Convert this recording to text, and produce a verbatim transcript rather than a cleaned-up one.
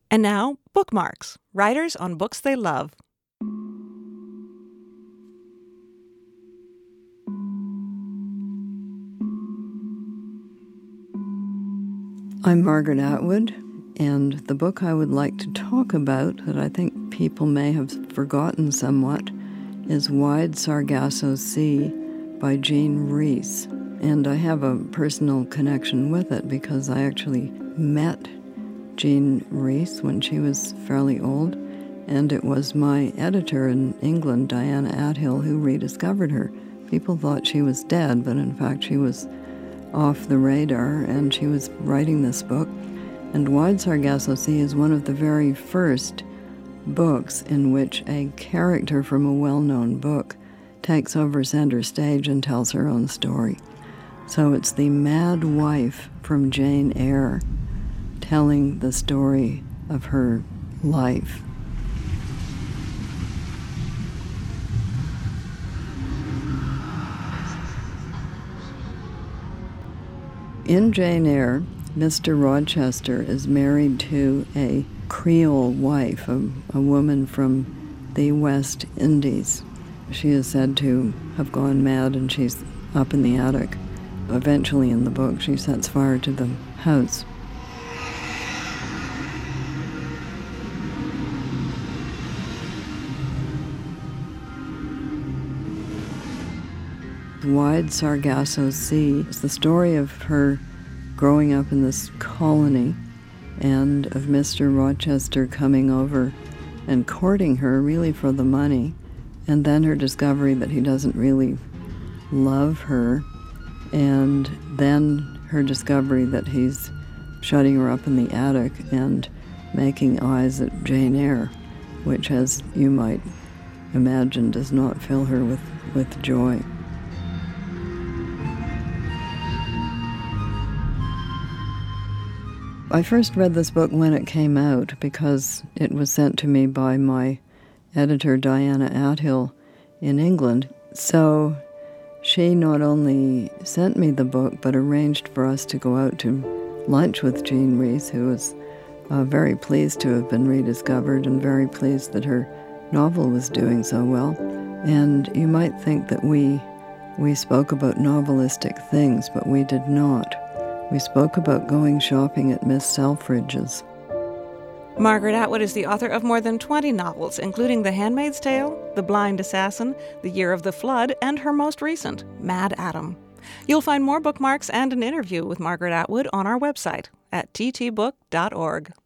And now, Bookmarks, writers on books they love. I'm Margaret Atwood, and the book I would like to talk about that I think people may have forgotten somewhat is Wide Sargasso Sea by Jean Rhys. And I have a personal connection with it because I actually met Jean Rhys when she was fairly old, and it was my editor in England, Diana Athill, who rediscovered her. People thought she was dead, but in fact she was off the radar, and she was writing this book. And Wide Sargasso Sea is one of the very first books in which a character from a well-known book takes over center stage and tells her own story. So it's the mad wife from Jane Eyre telling the story of her life. In Jane Eyre, Mister Rochester is married to a Creole wife, a, a woman from the West Indies. She is said to have gone mad, and she's up in the attic. Eventually in the book, she sets fire to the house. Wide Sargasso Sea is the story of her growing up in this colony and of Mister Rochester coming over and courting her really for the money, and then her discovery that he doesn't really love her, and then her discovery that he's shutting her up in the attic and making eyes at Jane Eyre, which, as you might imagine, does not fill her with, with joy. I first read this book when it came out because it was sent to me by my editor, Diana Athill, in England. So she not only sent me the book, but arranged for us to go out to lunch with Jean Rhys, who was uh, very pleased to have been rediscovered and very pleased that her novel was doing so well. And you might think that we, we spoke about novelistic things, but we did not. We spoke about going shopping at Miss Selfridge's. Margaret Atwood is the author of more than twenty novels, including The Handmaid's Tale, The Blind Assassin, The Year of the Flood, and her most recent, Mad Adam. You'll find more bookmarks and an interview with Margaret Atwood on our website at t t book dot org.